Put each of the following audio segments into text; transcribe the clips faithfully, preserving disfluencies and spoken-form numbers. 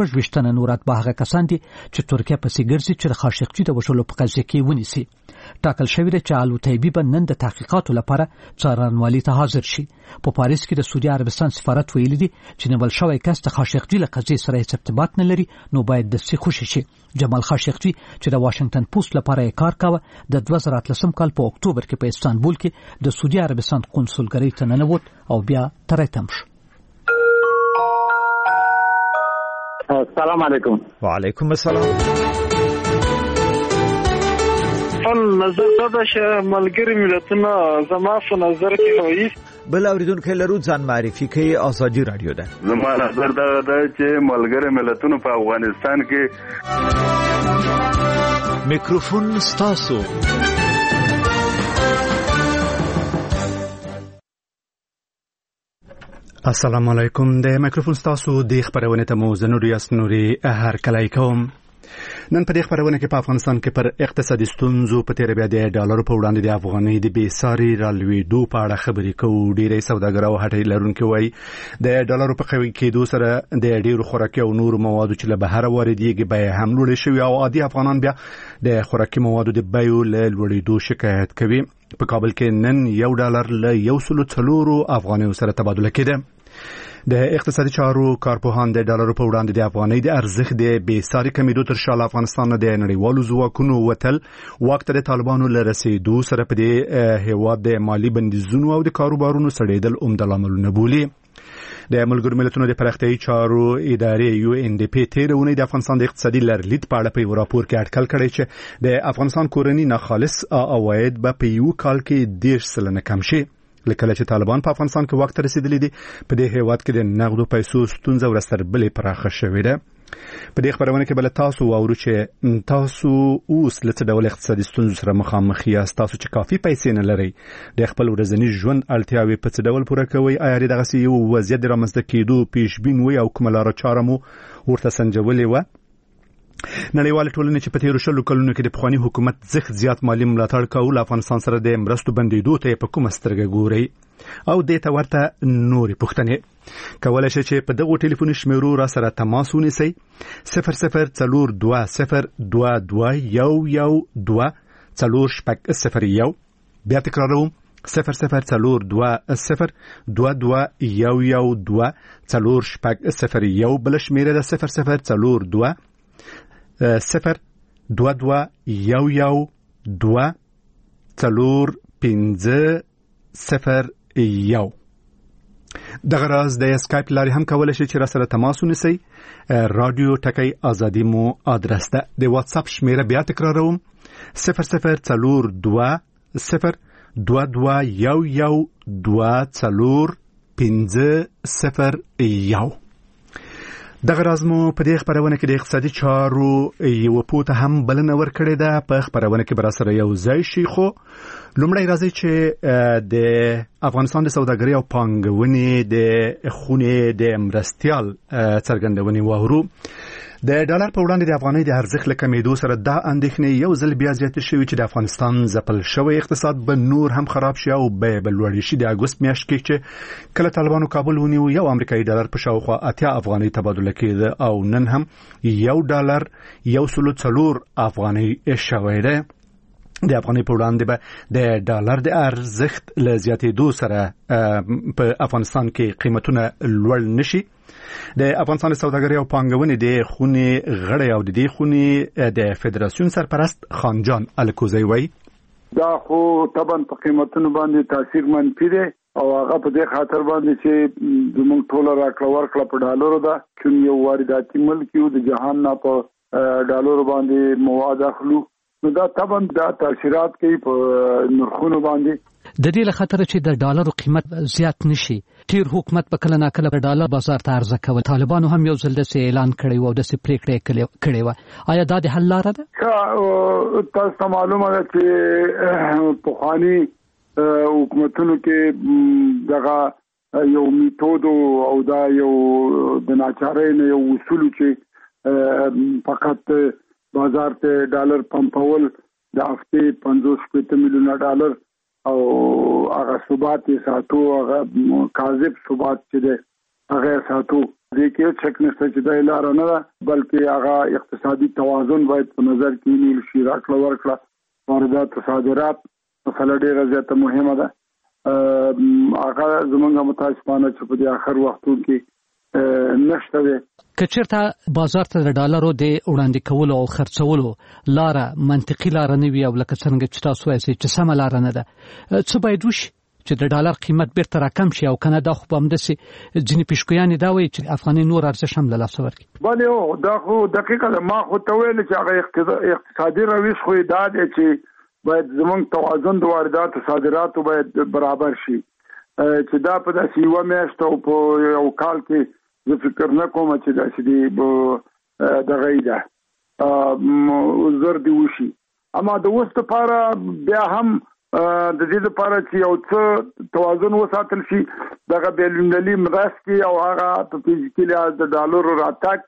شپږ ویشت تنه نور اتباع هغه کسان دي چې ترکیه پسې ګرځي چې د خاشقجي د وژلو په قضیه کې ونیسي. ټاکل شوی دی چې الطیبي به نن د تحقیقاتو لپاره څارنوالي ته حاضر شي. په پاریس کې د سعودي عربستان سفارت ویلي دي چې نیول شوی کس د خاشقجي له قضیې سره هیڅ ارتباط نه لري، نو باید دستي خوشي شي. جمال خاشقجي چې د واشنگټن پوسټ لپاره یې کار کاوه، د دوه زره اتلسم کال په اکتوبر کې په استانبول کې د سعودي عربستان قونسلګرۍ ته ننوت او بیا ترې تم شو. السلام علیکم. وعلیکم السلام. خپل نظر دا چې ملګری ملتونه زما په نظر کې وایي بل اوریدونکو لرو ځان معرفي کوي. آزادي رادیو ده. زما نظر دا ده چې ملګری ملتونه په افغانستان کې میکروفون ستاسو. السلام علیکم. د میکروفون ستاسو د خبرونه ته مو زنور یاس نوري هر کله کوم. نن په دې خبرونه کې په افغانستان کې پر اقتصادي ستونزو په تیر بیا د ډالر په وړاندې د افغانۍ د بیساري رالوېدو په اړه خبرې کوو. ډېری سوداګر او هټۍ لرونکي وایي د ډالر په قوي کېدو سره د ډېرو خوراکي او نورو موادو چې له بهر واردېږي بیې هم لوړې شوې او عادي افغانان بیا د خوراکي موادو د بیو له لوړېدو شکایت کوي. په کابل کې نن یو ډالر له یو سلو څلورو افغانیو سره تبادله کېده. د اقتصادي چارو کارپوهان د ډالر په وړاندې د افغانۍ د ارزښت د بیساري کمیدو تر شا افغانستان د نړیوالو ځواکونو وتل وخت د طالبانو له رسیدو سره په دې هیواد د مالی بندیزونو او د کاروبارونو سړېدل عمده لاملونه بولي. د ملګرو ملتونو د پراختیایي چارو ادارې یو ان ډي پی تیر اونۍ د افغانستان د اقتصادي لرلید په اړه په یو راپور کې اټکل کړی چې د افغانستان کورني ناخالص عواید به په یو کال کې دېرش سلنه کم شي. لکه چې طالبان په افغانستان کې وخت رسیدلی دي په دې هیواد کې د نقدو پیسو ستونزه ورسره بلې پراخه شوې ده. په دې خبرونه کې بل تاسو واورو چې تاسو اوس لڅ ډول اقتصادي ستونزو سره مخامخ یاست. تاسو چې کافي پیسې نه لرئ د خپل ورځني ژوند اړتیاوې په څه ډول پوره کوئ؟ آیا دغه یو وضعیت رامنځته کېدو پیشبین وي او کومه لاره چاره مو ورته سنجولې وه؟ نړیوال ټولنې چې په تیرو شلو کلونو کې د پخواني حکومت زښت زیات مالی ملاتړ کول افغانستان سره د مرستو بندیدو ته په کومه سترګه ګوري او دې ته ورته نورې پوښتنې کولای شي چې په دغو ټلیفوني شمیرو را سره تماس ونیسئ. صفر صفر څلور دوه صفر دوه دوه یو یو دوه څلور شپږ صفر یو. بیا تکراروم صفر صفر څلور دوه صفر دوه دوه یو یو دوه څلور شپږ صفر یو. بل شمیره ده صفر صفر څلور دوه صفر دوه دوه یو یو دوه څلور پنځه صفر یو. دغه راز د اسکایپ لارې هم کولای شئ چې را سره تماس ونیسئ. رادیو ټکی ازادي مو ادرس ده. د واتس اپ شمیره بیا تکراروم صفر صفر څلور دوه صفر دوه دوه یو یو دوه څلور پنځه صفر یو. دغه راز مو په دې خبرونه کې د اقتصادي چارو یو پوته هم بلنه ورکړې ده. په خبرونه کې بر سره یو ځای شي خو لومړی راځي چې د افغانستان د سوداګرۍ او پانګونې د خونې د مرستیال څرګندونې واورو. د ډالر په وړاندې د افغانۍ د ارزښت له کمیدو سره دا اندېښنې یو ځل بیا زیاتې شوې چې د افغانستان ځپل شوی اقتصاد به نور هم خراب شي او بیې به لوړې شي. د اګوست میاشت کې چې کله طالبانو کابل ونیو یو امریکایي ډالر په شاوخوا اتیا افغانۍ تبادله کېده او نن هم یو ډالر یو سلو څلور افغانۍ شوی دی. د افغانۍ په وړاندې به د ډالر د ارزښت له زیاتېدو سره په افغانستان کې قیمتونه لوړ نشي. د افغانستان سوداګرۍ او پانګونې د خونې غړی او د دې خونې د فدراسیون سرپرست خانجان الکوزی وایي دا خو طبعا په قیمتونو باندې تاثیر منفي دی او هغه په دې خاطر باندې چې زموږ ټوله راکړه ورکړه په ډالرو ده. کوم یو وارداتي ملک یو د جهان نه په ډالرو باندې مواد اخلو نو دا طبعا دا تاثیرات کوي په نرخونو باندې. د دې له خاطر چې د ډالرو قیمت زیات نشي تیر حکومت په کله ناکله د ډالر بازار ته عرضه کول. طالبانو هم یو ځل داسې اعلان کړی و او داسې پریکړه کړې وه. آیا دا د حل لاره ده؟ تاسو ته معلومه ده چې پخواني حکومتونو کې دغه یو میتود او دا یو د ناچارۍ نه یو اصول چې فقط بازار ته ډالر پمپول د هفتې پنځوس شپېته میلیونه ډالر او هغه ثبات یې ساتو، هغه کاذب ثبات چې دی هغه ساتو دې کې شک نشته چې د لار نه ده بلکې هغه اقتصادي توازن باید په نظر کې نیول شي. راکړه ورکړه واردات صادرات مسله ډیره زیاته مهمه ده. هغه زمونږ متاسفانه چې په دې اخر وختو کې نشته ده. کچرته بازار ته د ډالرو د وړاندې کولو او خرڅولو لار منطقي لار نه وي او لکه څنګه چې تاسو وایي چې سم لار نه ده، څه باید وشي چې د ډالر قیمت بیرته راکم شي او کنه دا خو به همداسې ځینې پیشګویانې دا وایي چې افغاني نور ارزښت هم له لاسه ورکړي. بله او دا خو دقیقه ده. ما خو ته ویل چې هغه اقتصادي روش خو دا دی چې باید زمونږ توازن د وارداتو صادراتو باید برابر شي، چې دا په داسې یوه میاشت او په یو کال کې زه فکر نه کوم چې داسې دی دغه یې ده زر دې وشي. اما د اوس لپاره بیا هم د دې لپاره چې یو څه توازن وساتل شي دغه بین‌المللي مرستې او هغه په فزیکي لحاظ د ډالرو راتګ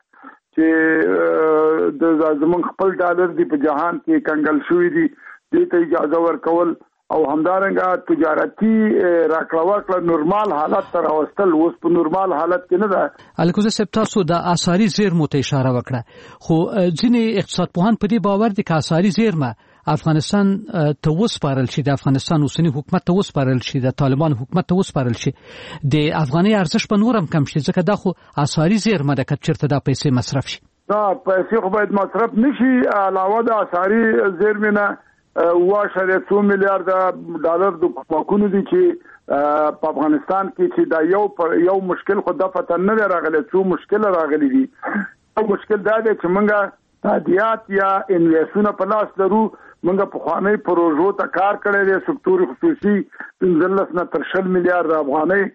چې د زمونږ خپل ډالر دی په جهان کې کنګل شوی دي دې ته اجازه ورکول او همدارنګه تجارتي راکړه ورکړه نورمال حالت ته راوستل. اوس په نورمال حالت کې نه ده. الکوزه صاحب تاسو د آثاري زیرمو ته اشاره وکړه، خو ځینې اقتصاد پوهان په دې باور دي چې آثاري زیرمه افغانستان ته وسپارل شي، د افغانستان اوسنی حکومت ته وسپارل شي، د طالبان حکومت ته وسپارل شي، د افغاني ارزښت په نورم کم شي، ځکه دا خو آثاري زیرمه ده چې چیرته دا پیسې مصرف شي. دا پیسې خو باید مصرف نشي. علاوه د آثاري زیرمې نه اوه اعشاریه څو میلیارډ ډالر د کومکونو دي چې په افغانستان کې چې دا یو یو مشکل خو د فتن نه راغلی، څو مشکل راغلي دي. یو مشکل دا دی چې موږ تادیات یا انویسونه په لاس لرو، موږ په خواني پروژو ته کار کړی دی، سکتور خصوصي پنځلس نه تر شل میلیارډ افغانۍ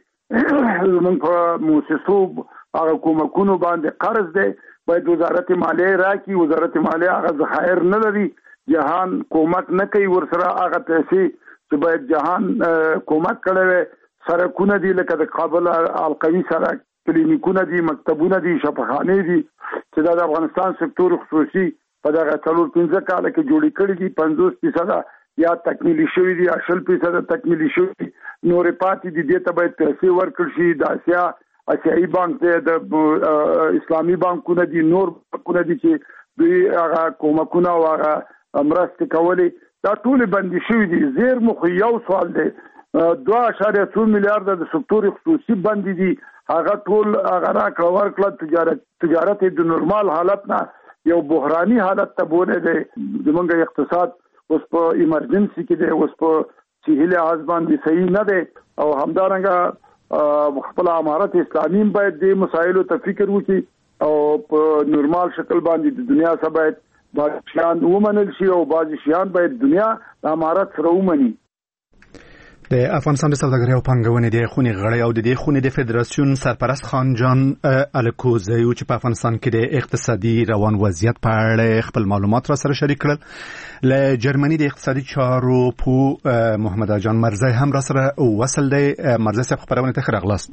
موږ په موسسو هغه کومکونو باندې قرض دی. باید وزارت مالیه راکړي. وزارت مالیه هغه ذخایر نه لري، جهان کومک نه کوي ورسره هغه پیسې چې باید جهان کومک کړي. سرکونه دي لکه د کابل القوي سرک، کلینیکونه دي، مکتبونه دي، شفاخانې دي چې د افغانستان سکتور خصوصي په دغه څلور پنځه کال کې جوړې کړې دي. پنځوس فیصد یا تکمیلي شوي دي، شل فیصد تکمیلي شوي دي، نورې پاتې دي. دې ته باید پیسې ورکړل شي. د اسیا اسیایي بانک دی، د اسلامي بانکونه دي، نور بانکونه دي چې دوی هغه کومکونه او هغه مرستې کولې، دا ټولې بندي شوي دي. زیرمو خو یو سوال دی، دوه اعشاریه څو میلیارډ د سکتور خصوصي بندي دي، هغه ټول هغه راکړه ورکړه. تجارت تجارت د نورمال حالت نه یو بحراني حالت ته بوله دی. زمونږ اقتصاد اوس په ایمرجنسي کې دی، اوس په صحي لحاظ باندې صحیح نه دی. او همدارنګه خپل امارت اسلامي باید د مسایلو ته فکر وکړي او په نورمال شکل باندې د دنیا سره باید باید شیان ومنل شي او بعضی شیان باید دنیا د امارت سره ومني. د افغانستان د سوداګرۍ او پانګونې د خونې غړی او د دې خونې د فدراسیون سرپرست خان جان الکوزی چې په افغانستان کې د اقتصادي روان وضعیت په اړه خپل معلومات را سره شریک کړل. له جرمني د اقتصادي چارو په محمد جان مرزی هم را سره وصل دی. مرزی صاحب خبرونه ته ښه راغلاست.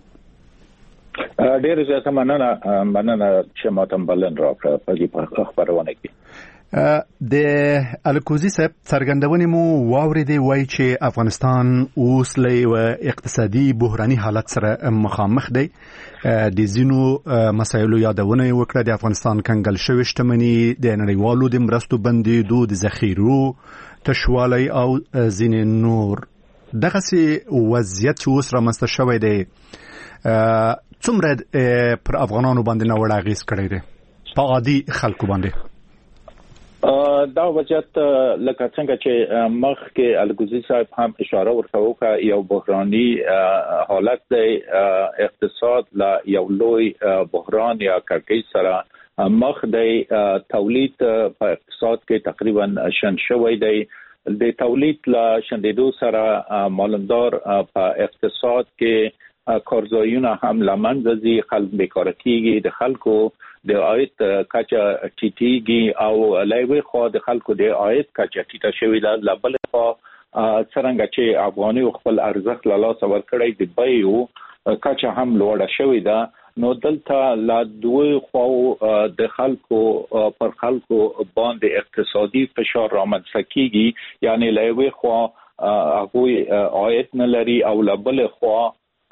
ډېر زیاته مننه مننه چې ماته بلنه راکړه په دې خبرونه کې. د الکوزی صاحب څرګندونې مو واوریدې وایي چې افغانستان اوس له یو اقتصادي بحراني حالت سره مخامخ دی. د ځینو مسایلو یادونه وکړه، د افغانستان کنګل شوې شتمنۍ، د نړیوالو د مرستو بندېدو، د ذخیرو تشوالی او ځینې نور. دغسې وضعیت چې اوس رامنځته شوی دی څومره پر افغانانو باندې ناوړه اغېز کړی دی په عادي خلکو باندې؟ دا وضعیت لکه څنګه چې مخکې الکوزی صاحب هم اشاره ورته وکړه، یو بحراني حالت دی. اقتصاد لا یو لوی بحران یا کړکېچ سره مخ دی. تولید په اقتصاد کې تقریبا شنډ شوی دی. د تولید لا شنډېدو سره معلومدار په اقتصاد کې کارځایونه هم لمنځه ځي، خلک بیکاره کېږي، د خلکو د عاید کچه ټیټیږي او لایوي خو د خلکو د عاید کچه ټیټه شوې ده. له بل خوا څرنګه چې افغاني خپل ارزښت له لاسه ورکړی، د بیو کچه هم لوړه شوې ده. نو دلته لا دوی خو د خلکو پر خلکو باندې اقتصادي فشار رامنځته کیږي، یعنی لایوي خو هغه عاید نه لري او له بل خوا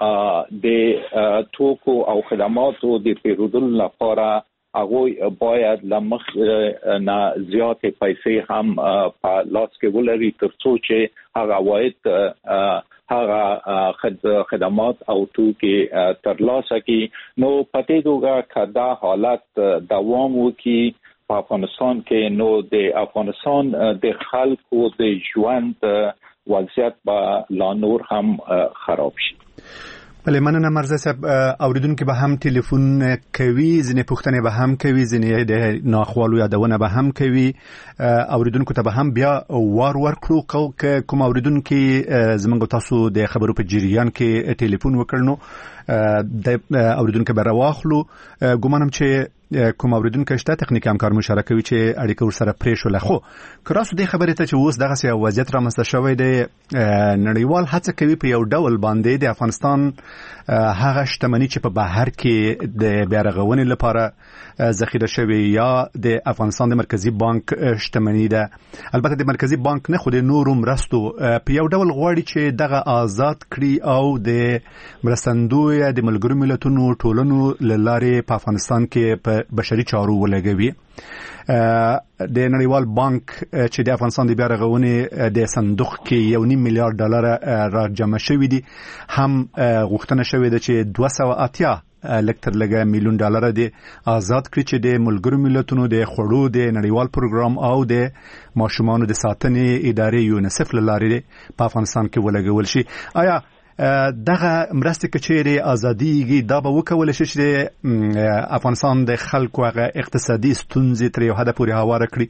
د توکو او خدماتو د پیرودلو لپاره هغه باید لمخ نه زیات پیسې هم په لاس کې ولري ترڅو چې هغه عواید هغه خدمات او توکي ترلاسه کړي. نو پته دوګه کدا حالت دوام وکړي په افغانستان کې، نو د افغانستان د خلکو د ژوند وضعیت به لا نور هم خراب شي. بله مننه مرزا صاحب. اوریدونکو به هم ټلیفون کوي، ځینې پوښتنې به هم کوي، ځینې د ناخوالو یادونه به هم کوي. اوریدونکو ته به هم بیا وار ورکړو کوم اوریدونکو زمونږ تاسو د خبرو په جریان کې ټلیفون وکړ نو د اوریدونکو به راواخلو. ګومانم چې کوم اوریدونکو شته تخنیکی همکار مشارکت کوي چې اړیکه ورسره پرې شو. خو کراسو د خبرې ته چې اوس دغه سیاسي وضعیت رامنځته شوی دی، نړیوال هڅه کوي په یو ډول باندې د افغانستان هغه شتمنۍ چې په بهر کې د بیارغونې لپاره ذخیره شوی یا د افغانستان د مرکزی بانک شتمنۍ ده، البته د مرکزی بانک نه خو د نورو مرستو په یو ډول غواړي چې دغه آزاد کړي او د مرستندوی د ملګرو ملتونو ټولنو لاره په افغانستان کې په بشري چارو ولګوي. د نړیوال بانک چې د افغانستان د بیارغونې د صندوق کې یو نیم میلیارډ ډالر را جمع شوی دي، هم غوښتنه شوې ده چې دوه سوه اتیا لکتر لګه میلیون ډالر دی آزاد کړي چې د ملګرو ملتونو د خوړو د نړیوال پروګرام او د ماشومانو د ساتنې ادارې یونیسف لاره په افغانستان کې ولګول شي. آیا دغه مرستې کچېرې ازاديږي دا به وکول شي چې افغانستان د خلکو هغه اقتصادي ستونزې تر یو حد پورې هواره کړي؟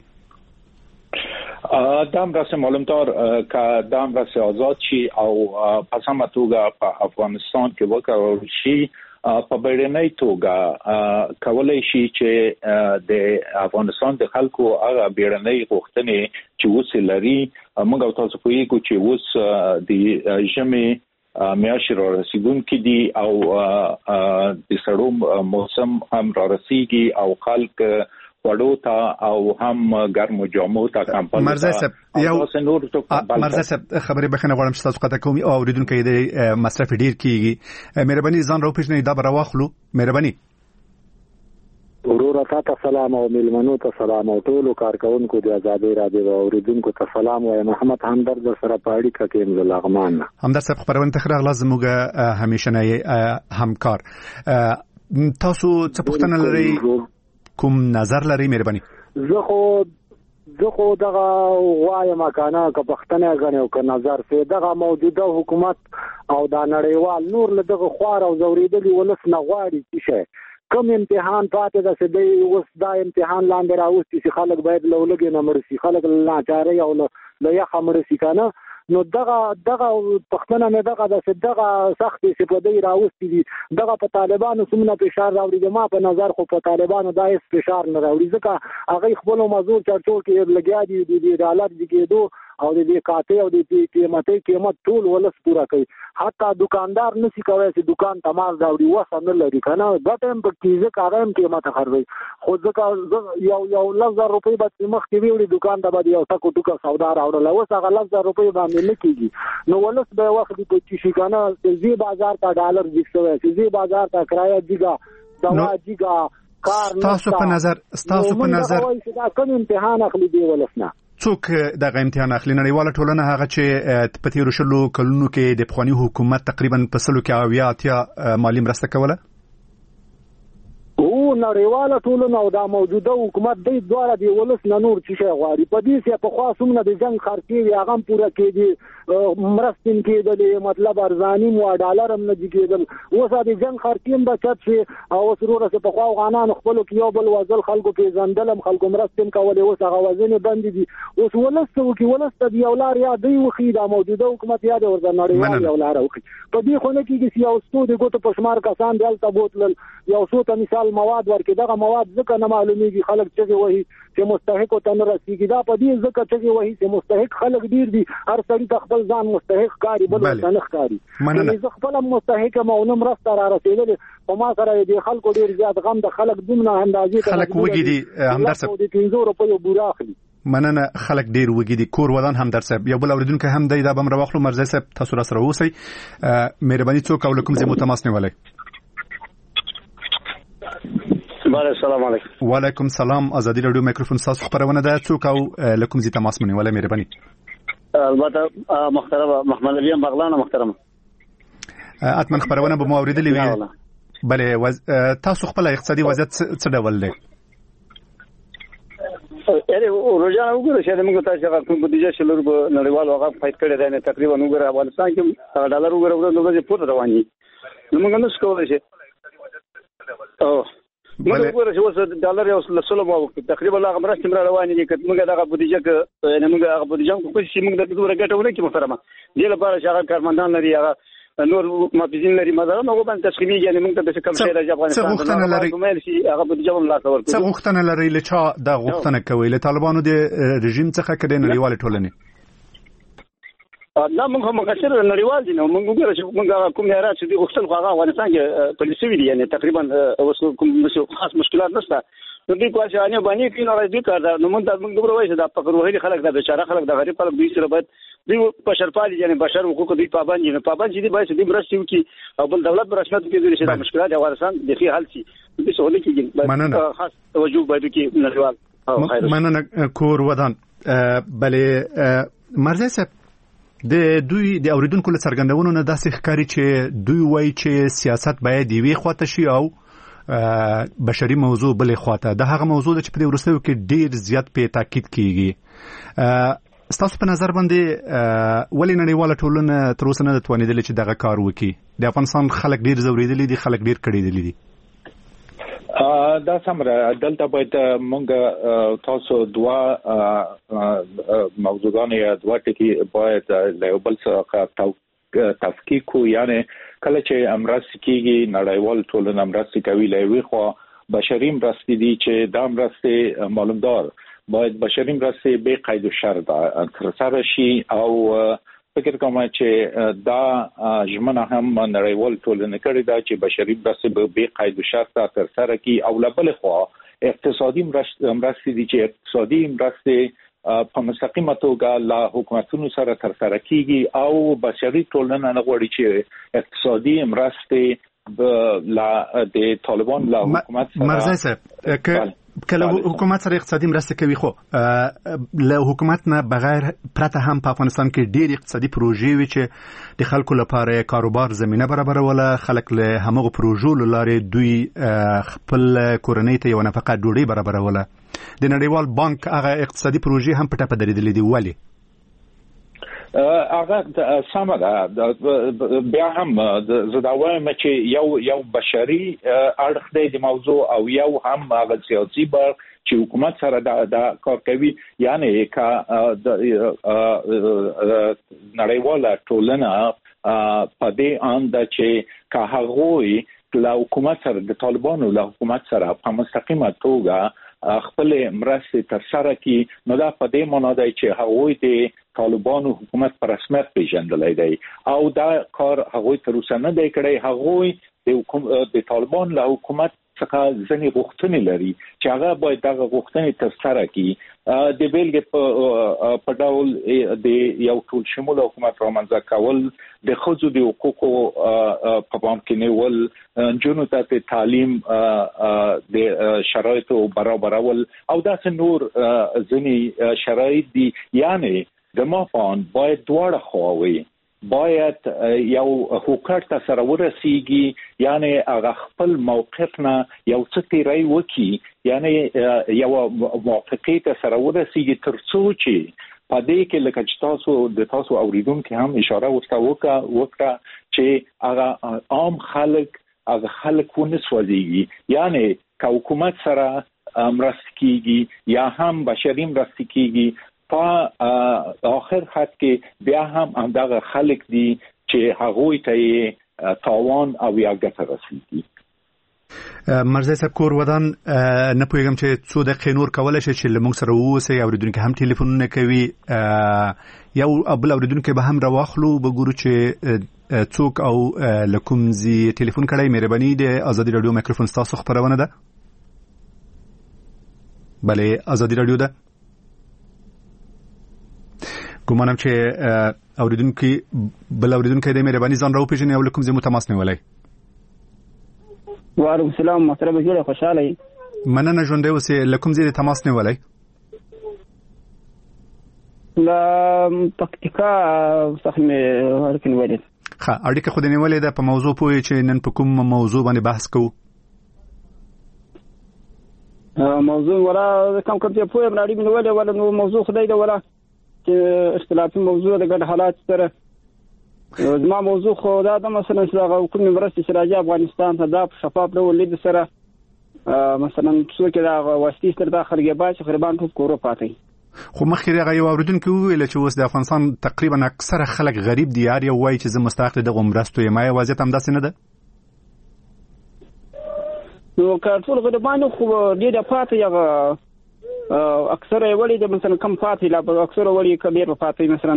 دا مرسته معلومتار که دا مرسته آزاد شي او په سمه توګه په افغانستان کې وکول شي، په بیرنۍ توګه کولای شي چې د افغانستان د خلکو هغه بیرنۍ غوښتنې چې اوس لري، موږ او تاسو پوهیږو چې اوس د ژمي میاشتې را رسیدونکې دي او د سړو موسم هم را رسیږي او خلک وړو ته او هم ګرمو جامو ته کمپل. مرزا صاحب یو مرزا صاحب خبرې بخنه غواړم چې تاسو قطع کوم او اوریدونکو د مصرف ډیر کیږي، مهرباني ځان راو پېژنئ دا به راواخلو. مهرباني. ورور ته سلام او ملمنو ته سلام او ټولو کارکونکو د آزادۍ رادیو اوریدونکو ته سلام وایم. محمد همدرد سره پاړی ککیم د لغمان. همدرد صاحب خبرونه تخره لازم موږ همیشنه همکار. تاسو څه پوښتنه لرئ، کوم نظر لرئ؟ مهرباني. زه خو زه خو دغه وایم کنه که پښتنه غنه او که نظر سي دغه موجوده حکومت او د نړیوال نور له دغه خوار او زوریدلی ولس نه غواړي چې کوم امتحان پاتې ده چې دی اوس دا امتحان لاندې راوستي چې خلک باید له ولګي نه مړ شي، خلک له ناچارۍ او له یخه مړ شي کنه. نو دغه دغه پښتنه نه دغه د دغه سختي سپدې راوستي دي، دغه په طالبانو سمونه فشار راوړي. ما په نظر خو په طالبانو دا هیڅ فشار نه راوړي، ځکه هغه خپل مزور چرچو کې لګیا دي د ډالر دي کېدو او د دې کاته او د قیمتي قیمت ټول ولس پورا کوي. حتی دکاندار نسی کوي چې دکان تمام راوړي وسه نه لري کنه، دا ټیم په کیزه کارم قیمت خرڅوي. خو ځکه یو یو لزر روپۍ به مخ کې ویړي دکان ته به یو ټکو ټکو سودا راوړل، اوس هغه لزر روپۍ باندې نه کیږي. نو ولس به وخت په چې شي کنه زی بازار ته ډالر ځکسوي، زی بازار ته کرایه دیګه دوا دیګه کار نه. تاسو په نظر تاسو په نظر دا کوم امتحان اخلي دی ولسنه؟ څوک دغه امتحان اخلي؟ نړیواله ټولنه هغه چې په تیرو شلو کلونو کې د پخوانی حکومت تقریبا په سلو کې اویا اتیا مالی مرسته کوله. او نړیواله ټولنه او دا موجوده حکومت د دواره دی ولس نه نور چې غواړي په دې چې په خاصونه د جنگ خرچي هغه پوره کېږي، مرستین کېدل مطلب ارزانی مو ډالر هم نه کېدل. اوس د جنگ خرچي هم بچت شي او سرور سره په خوا غانان خپل کې یو بل وزل خلکو کې ځندلم خلکو مرستین کولې، اوس هغه وزن بند دي. اوس ولس ته کې ولس ته یو لار یا دی وخی دا موجوده حکومت یا د ورځ نړیوال یو لار وخی په دې خونه کې چې یو ستو د ګوتو پښمار کسان دلته بوتل یو څو ته مثال مواد ورکې دغه مواد ځکه نه معلومیږي خلک چې وایي چې مستحق ته نه رسیږي. دا په دې ځکه چې وایي چې مستحق خلک ډیر دي، هر سړی ته خپل ځان مستحق کاری بل ته نه ښکاري. زه خپل مستحق مونږ مرسته را رسیدل په ما سره دې خلکو ډیر زیات غم د خلک دومره اندازې خلک وګي دي همدرد د پنځو روپیو بورا اخلي. مننه خلک ډیر وګی دي کور ودان هم در صاحب یو بل اوریدونکو هم دی دا بم راوخلو مرزي صاحب تاسو را سره اوسئ مهرباني څوک او لکم زمو تماس نیولای السلام علیکم وعلیکم السلام ازادي رادیو میکروفون تاسو خبرونه ده څوک او لکم زی تماس منی ولا مهرباني البته محترم محمد علي بغلان محترم اتمن خبرونه به مو اوریدلې وي بله وز... تاسو خپل اقتصادي وضعیت څه ډول دی یعنی روزانه وګورئ چې موږ تاسو هغه کوم بودیجه شلور په نړیوال هغه فایټ کړی دی تقریبا وګورئ افغانستان کې ډالر وګورئ نو د پورته روان دي نو موږ نو څه شي او موږ وګورئ چې اوس ډالر یو لسلو مو تقریبا هغه مرسته مر روان دي چې موږ دغه بودیجه کې یعنی موږ هغه بودیجه کو چې موږ د دوه ګټونه کې محترمه دې لپاره چې هغه کارمندان لري هغه نور مافیزین لري مثلا نو باندې تشکیلي یعنی موږ ته څه کم شي راځي افغانستان څه غوښتنه لري هغه بودیجه هم لا څور څه غوښتنه لري لچا د غوښتنه کوي له طالبانو د رژیم څخه کډې نړیوال ټولنې نه موږ هم کثیر نړیوال دي نو موږ وګورئ چې موږ کوم نه راځي د غوښتل خو هغه افغانستان کې پولیسي وی یعنی تقریبا اوس کوم خاص مشکلات نشته نو دې کوم ځای باندې کې نه راځي کار نو موږ د موږ دوه وایي دا فقروهي خلک د بیچاره خلک د غریب خلک دوی سره باید دوی بشرپالي یعنی بشر حقوق دوی پابند دي نو پابند دي باید دې مرستې وکي او بل دولت برښنات کې دوی چې مشکلات افغانستان د خي حل شي دې څه ولې کېږي خاص توجه باید کې نړیوال مننه کور ودان بلې مرزي صاحب د دوی د اوریدونکو له څرګندونو نه داسې ښکاري چې دوی وایي چې سیاست باید یوې خواته شي او بشري موضوع بلې خواته د هغه موضوع چې په دې وروستیو کې ډیر زیات په تاکید کیږي ستاسو په نظر باندې ولې نړیواله ټولنه تر اوسه نه توانیدلې چې دغه کار وکړي د افغانستان خلک ډیر زوریدلي دي خلک ډیر کړیدلي دي دا سمره دلته باید مونږ تاسو دوا موضوعان یا دوا ټکی باید له بل څخه تفکیک کو یعنی کله چې امرستي کیږي نړیوال ټولنه امرستي کوي لوي خو بشري مرستي دي چې دا مرستي معلومدار باید بشري مرستي به قید و شرط تر سره شي او فکر کوم چې دا ژمنه هم نړیوال ټولنه کړې ده چې بشري مرستي به قید و شرط تر سره کی او لبل خو اقتصادي مرستي دي چې اقتصادي مرستي په مستقیمه توګه لا حکومتونو سره تر سره کیږي او بشري ټولنه نه غواړي چې اقتصادي مرستي لا د طالبان لا حکومت سره مرزي صاحب کله حکومت سره اقتصادي مرسته کوي خو له حکومت نه بغیر پرته هم په افغانستان کې ډېر اقتصادي پروژې وي چې د خلکو لپاره کاروبار زمينه برابروله خلک له همغه پروژو لارې دوی خپل کورنۍ ته یو نفقه ډوډۍ برابروله د نړیوال بانک هغه اقتصادي پروژې هم پټه پدریدلې دي ولی هغه سمه ده بیا هم زداوایم چې یو یو بشري اړخ دی د موضوع او یو هم هغه سیاسي برخ چې حکومت سره دا کار کوي یعنی کا نړیواله ټولنه په دې اند چې کا هغه له حکومت سره د طالبانو له حکومت سره په مستقیمه توګه خپل مرستې تر سره کی نو دا په دې معنی دی چې هغوی د طالبانو حکومت پر رسمیت پیژندلای دی او دا کار هغوی تر اوسه نه دی کړی هغوی د د طالبان له حکومت څخه ځنې غوښتنې لري چې هغه باید دغه غوښتنې تر سره کی د بیلګې په ډول د یو ټول شموله حکومت رامنځته کول د ښځو د حقوقو په پام کې نیول نجونو ته تعلیم د شرایطو برابرول او داسې نور ځینې شرایط دي یعنی د مافان باید دواړه خواوي باید یو حکومت ته سره ورسیږي یعنی هغه خپل موقف نه یو څه تیری وکي یعنی یو موافقه ته سره ورسیږي تر څو چې په دې کې لکه چې تاسو د تاسو اوریدونکو هم اشاره ورته وکړه چې هغه عام خلک هغه خلک ونه سوځيږي یعنی که حکومت سره مرسته کیږي یا هم بشري مرسته کیږي په آخر خط کې بیا هم همدغه خلک دي چې هغوی ته تاوان او یا ګټه رسیږي مرزي صاحب کور ودان نه پوهیږم چې څو دقیقې نور کولای شي چې لمونږ سره ووسي اوریدونکو هم ټلیفونونه کوي یو ابل اوریدونکو به هم راوخلو وګورو چې څوک او لکم زی ټلیفون کړای مهرباني د ازادي رادیو میکروفون تاسو خبرونه ده بله ازادي رادیو ده کومنم چې اوریدونکو بل اوریدونکو د مهرباني ځان راو پیژنې او کوم ځای متماس نه ولای. وعلیکم السلام محترم جوړه خوشاله یم. مننه ژوندې اوسې لکم ځای تماس نه ولای. لا پکتیکا څخه مې ورکن ولید. ښه اړیکه خو دې نیولې ده په موضوع پوه چې نن په کوم موضوع باندې بحث کوو؟ موضوع ولا کم کم ته پوهه بناړي مې ولې ولا نو موضوع خدای دی ولا چې اختلافي موضوع د ګډ حالات سره زما موضوع خو دا د مثلا چې کوم مرستې سراجي افغانستان ته دا شفاف ډول لید سره مثلا څوک دا واسطي سره د خلګي باج خربان ټوب کورو پاتې. خو مخکې هغه یو اوریدونکو ویل چې اوس د افغانستان تقریبا اکثره خلک غریب دي، یار یو وایي چې زه مستحق دغه مرستو یم. آیا وضعیت همداسې نه ده؟ نو کارټول غریبانو خو ډېر پاتې هغه اکثره وړي د مثلا کم پاتې لا اکثره وړي کډیر پاتې مثلا.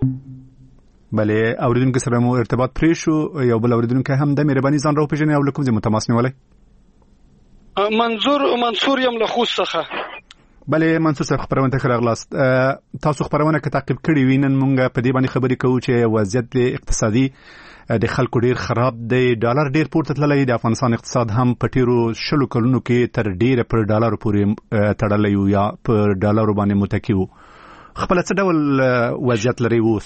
بلې اوریدونکو سره مو ارتباط پرې شو. یو بل اوریدونکو هم د مهرباني ځان راو پیژنې او لکم ځای متماس نه ولای. منظور منصور یم له خوست څخه. بلې منصور صاحب خبرونه ته راغلاست. تاسو خبرونه که تعقیب کړی وینن مونږ په دې باندې خبرې کوو چې وضعیت اقتصادي د خلکو ډیر خراب دی، ډالر ډیر پورته تللی، د افغانستان اقتصاد هم په تیرو شلو کلونو کې تر ډیره پر ډالر پورې تړلی و یا پر ډالر باندې متکی و. خپل څه ډول وضعیت لري اوس؟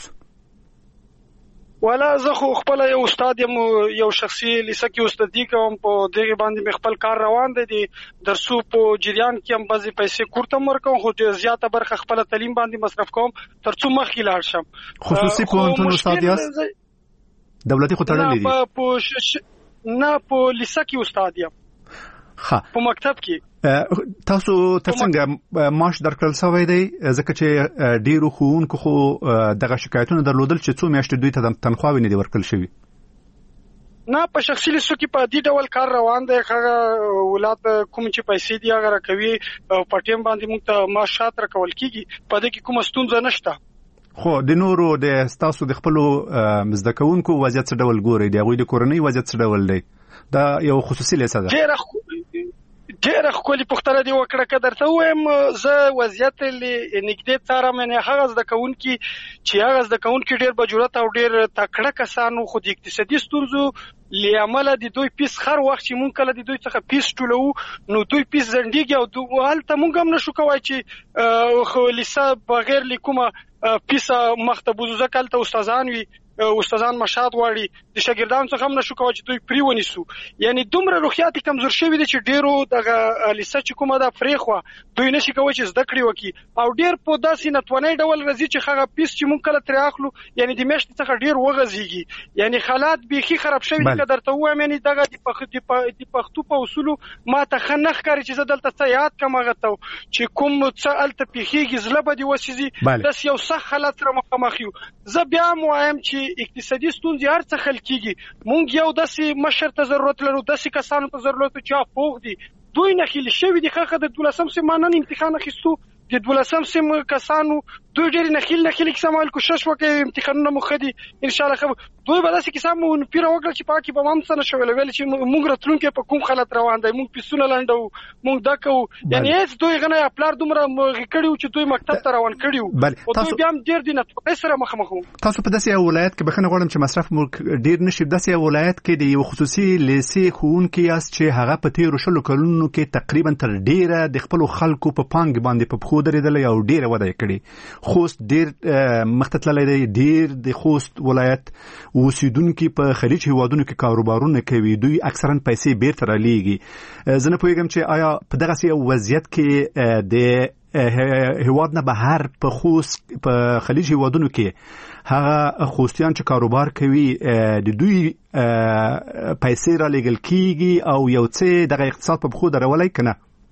ولا زه خو خپل یو استاد یم، یو شخصي لیسه کې استادي کوم، په دغه باندې مې خپل کار روان دی. د درسو په جریان کې هم بعضې پیسې کور ته ورکوم، خو زیاته برخه خپل تعلیم باندې مصرف کوم تر څو مخکې لاړ شم. خصوصي پوهنتون استاد یاست؟ دولتي خو تړلې دي؟ نه په نه په لیسه کې استاد یم. ښه په مکتب کې. تاسو تر څنګه معاش درکړل شوی دی؟ ځکه چې ډیرو ښوونکو خو دغه شکایتونه درلودل چې څو میاشتې دوی ته تنخواوې نه دي ورکړل شوي. نه په شخصي لیسو کې په دې ډول کار روان دی. هغه ولادت کوم چې پیسې دی هغه راکوي او په ټیم باندې موږ ته معاشات راکول کیږي. په دې کې کومه ستونزه نشته. خو د نورو د ستاسو د خپلو زده کوونکو وضعیت څه ډول ګورئ؟ د هغوی د کورنۍ وضعیت څه ډول دی؟ دا یو خصوصي لیسه ده. ډېره ډېره ښکلې پوښتنه دې وکړه. که درته ووایم زه وضعیت نږدې څارم، یعنې هغه زده کوونکي چې هغه زده کوونکي ډېر بجرت او ډېر تکړه کسان وو، خو د اقتصادي ستونزو له امله د دوی پیس هر وخت چې مونږ کله د دوی څخه پیس ټولوو نو دوی پیس ځنډېږي او هلته مونږ هم نشو کولی چې خو لیسه بغیر له کومه پیسه مخته بوځو، ځکه هلته استادان وي، استادان مشهد غواړي، د شاګردانو څخه هم نشو کولی چې دوی پرې ونیسو. یعنې دومره روحیات کمزور شوي دي چې ډېرو دغه لیسه چې کومه ده پرېښوه، دوی نشي کولی چې زده کړې وکړي او ډېر په داسې نتوانۍ ډول راځي چې هغه پیس چې مونږ کله ترې اخلو یعنې د میاشتې څخه ډېر وغځېږي. یعنې حالات بیخي خراب شوي دي. که درته ووایم یعنې دغه د پښتو په اصولو ما ته ښه نه ښکاري چې زه دلته څه یاد کړم هغه ته چې کوم څه هلته پېښېږي، زړه به دې وسېځي. داسې یو سخت حالت سره مخامخ یو. زه بیا هم وایم چې اقتصادي ستونزې هر څه حل کېږي. مونږ یو داسې مشر ته ضرورت لرو، داسې کسانو ته ضرورت لرو چې پوه دي، دوی ناخیلي شوي دي. ښه د دولسم سیم ما نن امتحان اخیستو، د دولسم سیم کسانو دوی ډېرې ناخیلي ناخیلي کیسه ما ویل کوشش وکړئ، امتحانونه مو ښه دي انشاءالله ښه. دوی به داسې کیسه مو پیره وکړه چې په هغه کې به هم څه نه شو ویلی، ویل چې مونږ راتلونکی په کوم حالت روان دی، مونږ پیسونه لنډوو، مونږ دا کوو. یعنې هېڅ دوی هغه نه پلار دومره مغې کړي وو چې دوی مکتب ته روان کړي وو، خو دوی بیا هم ډېر د نتوانۍ سره مخامخ وو. تاسو په داسې یو ولایت کې بخښنه غواړم چې مصرف مو ډېر نه شي، داسې یو ولایت کې د یو خصوصي لیسې ښوونکي یاست چې هغه په تېرو شلو کلونو کې تقریبا تر ډېره د خپلو خلکو په پانګې باندې په پښو درېدلی او ډېره وده یې کړې. خوست ډېر مخته تللی دی، ډېر د خوست ولایت اوسیدونکي په خلیج هیوادونو کې کاروبارونه کوي، دوی اکثرا پیسې بیرته رالیږي. زه نه پوهېږم چې آیا په دغسې یو وضعیت کې د هیواد نه بهر په خوست په خلیج هیوادونو کې هغه خوستیان چې کاروبار کوي د دوی پیسې رالیږل کیږي او یو څه دغه اقتصاد په پښو درولی که نه؟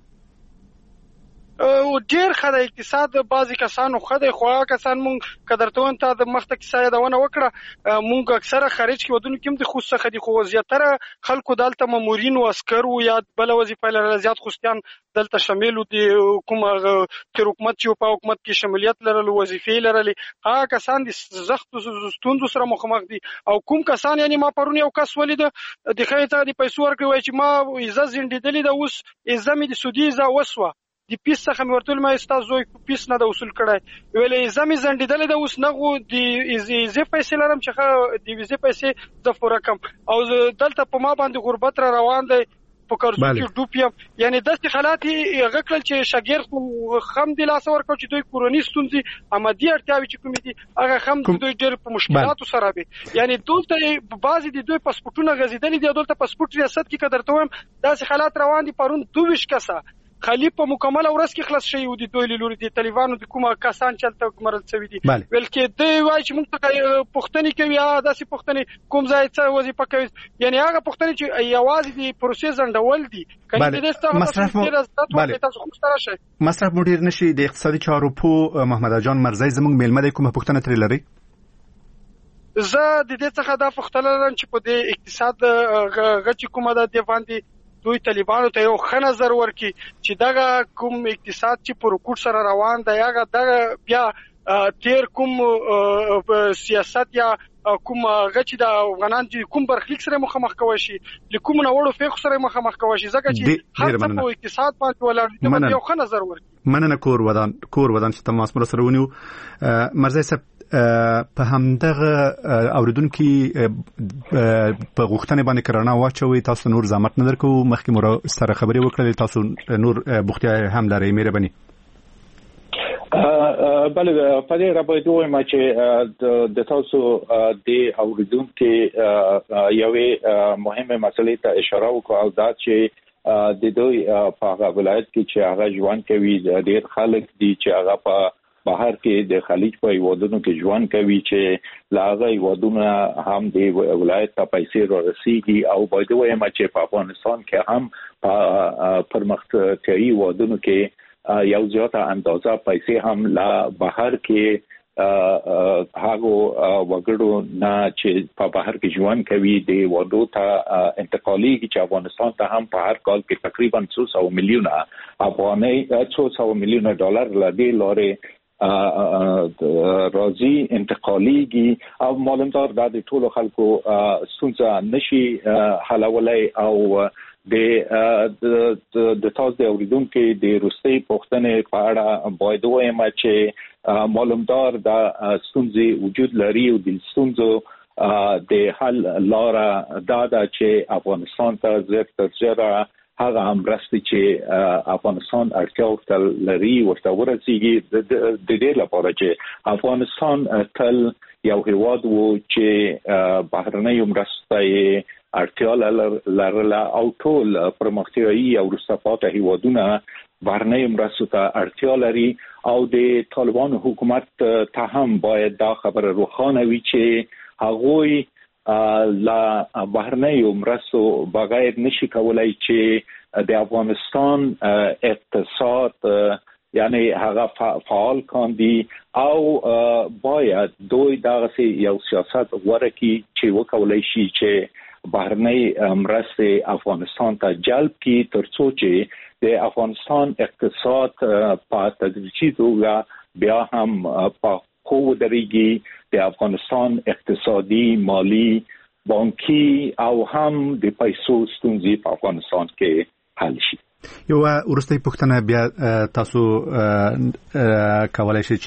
ډېر ښه دی اقتصاد، بعضې کسانو ښه دی، خو هغه کسان مونږ که درته ووایم تا د مخته کیسه یادونه وکړه، مونږ اکثره خارج هېوادونو کې هم د خوست څخه دي، خو زیاتره خلکو دلته مامورین و، عسکر و، یا بله وظیفه یې لرله. زیات خوستیان دلته شامل و، د کوم هغه تېر حکومت چې و په حکومت کې شمولیت لرلو، وظیفې یې لرلې. هغه کسان د سختو ستونزو سره مخامخ دي. او کوم کسان یعنې ما پرون یو کس ولیده د ښځې څخه د پیسو ورکړې، وایي چې ما ویزه زندېدلې ده، اوس ویزه مې د سعودي ویزه وسوه، د پیس څخه مې ورته ما استاد زوی پیس نه د وصول کړای ویلې زمي زندیدل د اوس نغو د ایزي پیسې لرم چې د ویزه پیسې د فورکم او دلته په ما باندې غربت را روان دی په قرضو کې ډوبیم یعنی داسې حالات یې غکړل چې شاګرد خم د لاس ورکو چې دوی کورونی ستونزې امدي اړتیاوي چې کومې دي هغه خم دوی ډېر په مشکلاتو سره وي یعنی دلته بعضي د دوی پاسپورتونه غزیدلي دي دلته پاسپورت ریاست کې قدرته وم داسې حالات روان دي پرون دوه ویش کسه خلی په مکمل ورځ کې خلاص شي او د دوی لوري دي طالبانو د کومه کسان چلته مرل څوي دي بلکې دوی وایي چې موږ ته پښتني کوي داسې پښتني کوم ځای څه وظیفه کوي یعنی هغه پښتني چې یوازې د پروسې زندول دي کني د دې مصرف مصرف مدیر نشي د اقتصادي چارو په محمد جان مرزي زموږ میلمه د کومه پښتنه تر لري زه د دې څخه دا پښتنه لرم چې په دې اقتصاد غچ کومه د دی باندې دوی طالبانو ته یو ښه نظر ورکړي چې دغه کوم اقتصاد چې په رکوټ سره روان دی هغه دغه بیا تیر کوم سیاست یا کوم غچ د افغانان چې کوم برخلیک سره مخامخ کوي شي کوم نوړو فیخ سره مخامخ کوي شي ځکه چې هر څه په اقتصاد باندې ولر دی یو ښه نظر ورکړي مننه کور ودان کور ودان چې تاسو مر سره ونیو مرزي صاحب په همدغه اوریدونکو په غوښتنه باندې کرانه واچوي تاسو نور زحمت نه درکو مخکې مور سره خبري وکړه تاسو نور بوختیا هم لري مهرباني بله په دې راپورته وایم چې د تاسو د اوریدونکو یوې مهمه مسلې ته اشاره وکړه او دا چې د دوی په ولایت کې چې هغه ژوند کوي ډېر خلک دي چې هغه په بهر کې د خلیج په ایوادونو کې ژوند کوي چې لاغه ایوادونه هم د ولایت ته پیسې ورسیږي او باید وایم چې په افغانستان کې هم په پرمختیايي ایوادونو کې یو زیاته اندازه پیسې هم لا بهر کې هغه وګړو نه چې په بهر کې ژوند کوي د وادو ته انتقالي چې افغانستان ته هم په هر کال کې تقریبا څو سو میلیونه افغاني څو سو میلیونه ډالر لدی لارې راځي انتقاليږي او معلومدار د ټولو خلکو ستونزه نشي حلولای او د د تاسو د اوریدونکو د روسي پښتنې په اړه باید وایم چې معلومدار د ستونزې وجود لري او د ستونزو د حل لاره دا ده چې افغانستان ته زیات تر ډیره هغه هم راسته چې افغانستان اړتیا ورته لري ورته ورسیږي د دې لپاره چې افغانستان تل یو هیواد وو چې بهرنۍ مرسته اړتیا لرله او ټول پرمختیايي او وروسته پاتې هیوادونه بهرنۍ مرستو ته اړتیا لري او د طالبان حکومت ته هم باید دا خبره روښانه وي چې هغوی لا بهرنۍ مرستو بغیر نشي کولای چې د افغانستان اقتصاد یعنی هغه فعال کاندي او باید دوی دغه یو سیاست ورکی چې وکولای شي چې بهرنۍ مرستې افغانستان ته جلب کی ترڅو چې د افغانستان اقتصاد په تدریجي توګه بیا هم په قوه درېږي د افغانستان اقتصادي مالی بانکي او هم د پیسو ستونزې په افغانستان کې حل شي یو ورسته پښتنه بیا تاسو کولای شئ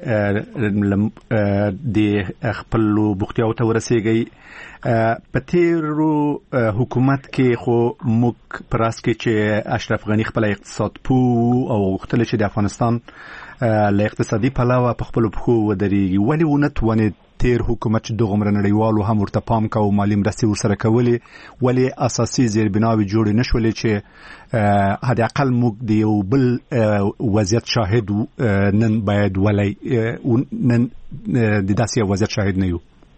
چې د خپل بوختیاو ته ورسیږئ په تیرو حکومت کې خو موږ پراس کې چې اشرف غنی خپل اقتصاد پو او غوښتل چې د افغانستان له اقتصادي پلوه په خپل پخو ودرېږي ولی ونه توانید تیر حکومت چې دغه مرنړیوالو هم ورته پام کاوه مالی مرستې ورسره کولې ولی اساسي زیربناوي جوړ نه شولې چې حد اقل موږ د یو بل وضعیت شاهد نن باید ولی نن د داسې وضعیت شاهد نه یو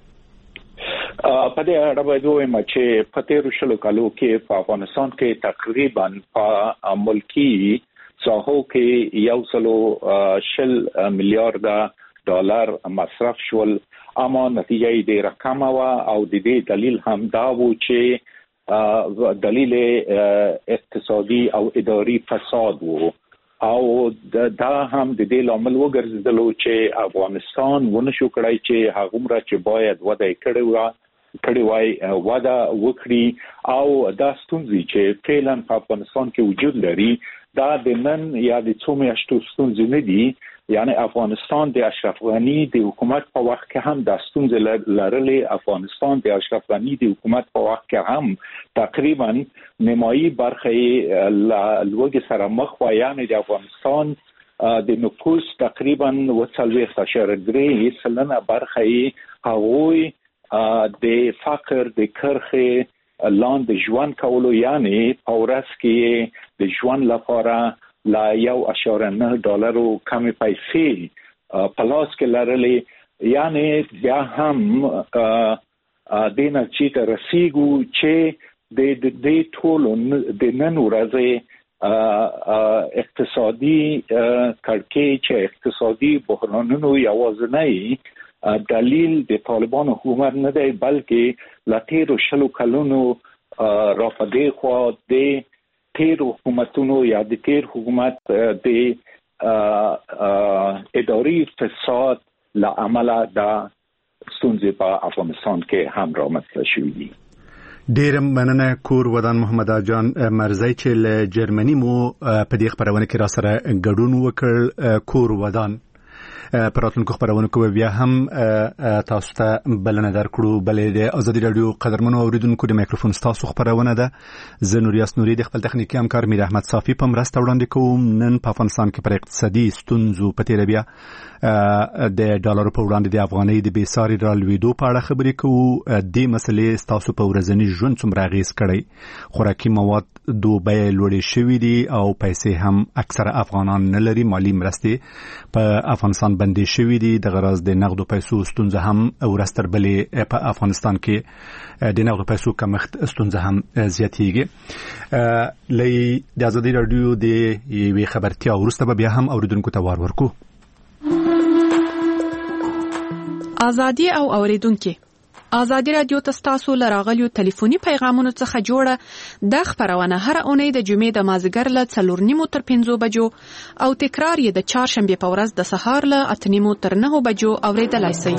په دې اړه باید وایم چې په تیرو شلو کالو کې په افغانستان کې تقریبا په ملکی ساحو کې یو سلو شل میلیارډ ډالر مصرف شول اما نتیجه دې رقم وا او د دې دلیل هم دا و چې دلیل اقتصادي او اداري فساد وو او دا هم د دې لامل وګرځیدل چې افغانستان ونه شو کړای چې هغومره چې باید وده کړی و کړی وای وده وکړي او دا ستونزې چې فعلا په افغانستان کې وجود لري دا د نن یا د څو میاشتو ستونزې نه دي. یعنی افغانستان د اشرف غنی د حکومت په وخت کې هم د ستونزې لرلې. افغانستان د اشرف غنی د حکومت په وخت کې هم تقریبا نیمایي برخه لوګي سره مخ و. یعنی د افغانستان د نفوس تقریبا وڅلوېښت اعشاریه درې سلنه برخه هغوی د فقر د کرخې لاندې ژوند کولو. یعنی په ورځ کې د ژوند لپاره لا یو اشاره نه ډالرو کمی پیسې په لاس کې لرلې. یعنی بیا هم د نتیجې ته رسیږو چې د دې ټولو د نن ورځې اقتصادي کړکېچ چې اقتصادي بحرانونو یوازینی دلیل د طالبان حکومت نه دی، بلکې لا تیرو شلو کلونو را په دې خوا د تیر حکومتونو یا د تیر حکومت د اداري فساد له امله د ستونزې په افغانستان کې هم رامنځته شوې دي. ډیر مننه کور ودان محمد جان مرزی چې له جرمني مو په دې خبرونه کې را سره ګډون وکړ. کور ودان پراتونکو خبرونه کوي بیا هم تاسو ته بلنه درکړو. بلې د ازادي رادیو قدرمنو اوریدونکو د مایکروفون تاسو خبرونه ده. زه نوریاس نوري د خپل تخنیکی همکار میر احمد صافی په مرسته وړاندې کوم. نن په افغانستان کې پر اقتصادي ستونزو په تیر بیا د ډالر په وړاندې د افغانۍ د بیساري رالوېدو په اړه خبرې کوو. د مسلې تاسو په ورځني ژوند څومره اغیز کړی؟ خوراکي مواد دوه بیې لوړې شوې دي او پیسې هم اکثره افغانان نه لري. مالی مرستې په افغانستان بندې شوې دي. د غرض د نقدو پیسو ستونزه هم ورستر بلې په افغانستان کې د نقدو پیسو کمښت ستونزه هم زیاتېږي. لې د ازادي رادیو د یوې خبرتیا وروسته به بیا هم اوریدونکو ته وار ورکو. ازادي او اوریدونکو ازادي رادیو تاسو لراغلیو ټلیفوني پیغامونو څخه جوړه د خبرونه هر اونۍ د جمعې د مازیګر له څلور نیمو تر پنځو بجو او تکرار یې د چهارشنبه په ورځ د سهار له اته نیمو تر نهو بجو اوریدلای شئ.